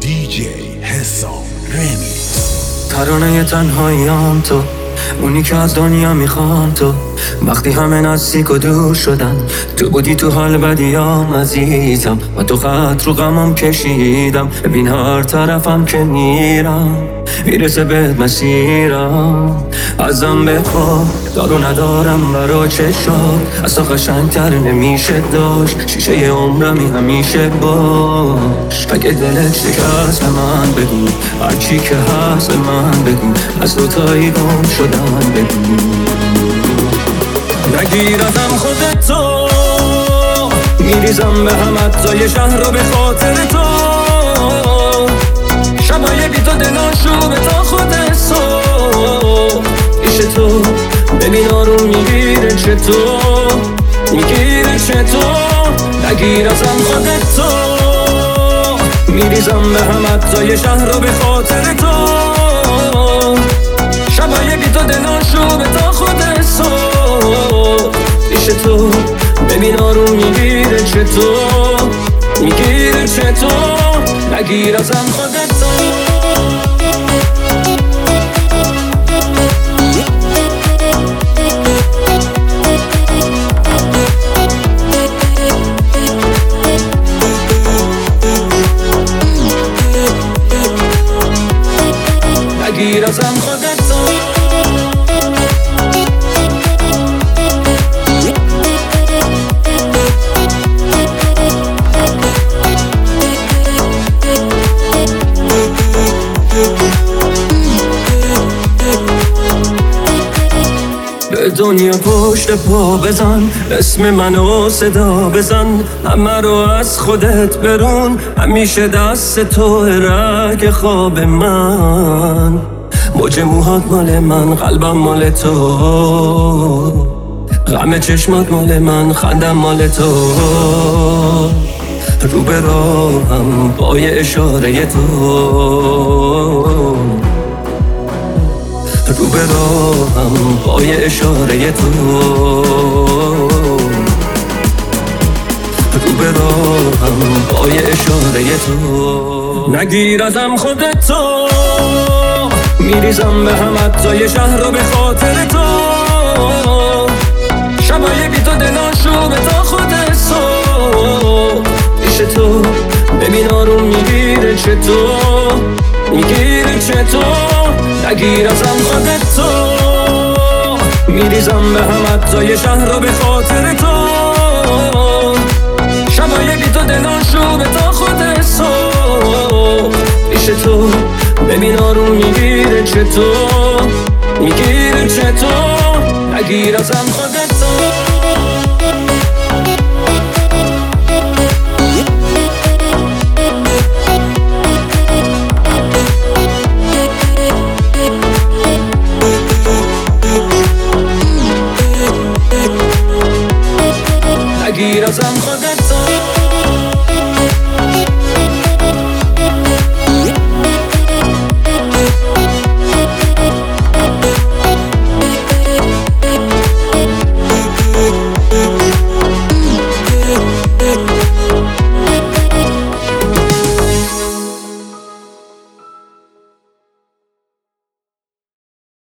دیجی حسام رمیکس. ترانه تنهاییام تو، اونی که از دنیا میخوام تو. وقتی همه نزدیک و دور شدن، تو بودی تو حال بدیام عزیزم. و تو خط رو غمم کشیدم، ببین هر طرفم که میرم میرسه به مسیرم. ازم بخواه دارو ندارم برا چشات، از تو قشنگتر نمیشه داشت. شیشه عمرمی همیشه باش. اگه دلت شکست به من بگو، هرچی که هست به من بگو، از دوتایی گم شدن بگو. نگیر ازم خودتو، میریزم به هم اجزای شهر رو به خاطر تو. شبای بی تو دلاشو به تا خود صبح پیش تو. ببین آروم میگیره چطور، میگیره چطور. نگیر ازم خودتو، میریزم به هم اجزای شهر رو به خاطر تو. شبای بی تو دلاشو به تا خود صبح پیش تو. ببین آروم میگیره چطور، میگیره چطور. نگیر ازم خودتو. نگیر ازم خودتو. به دنیا پشت پا بزن، اسم منو صدا بزن. همه رو از خودت برون، همیشه دست تو رگ خواب من. موج موهات مال من، قلبم مال تو. غم چشمات مال من، خندم مال تو. رو به راهم پای اشاره تو. رو به راهم پای اشاره تو. رو به راهم پای اشاره تو. نگیر ازم خودتو، میریزم به هم اجزای شهر رو به خاطر تو. شبای بی تو دلاشو به تا خود صبح پیش تو. ببین آروم میگیره چطور، میگیره چطور. نگیر ازم خودتو، میریزم به هم اجزای شهر رو به خاطر تو. شبای بی تو دلاشو به تا خود صبح پیش تو. ببین آروم میگیره چطور، میگیره چطور. نگیر ازم خودتو.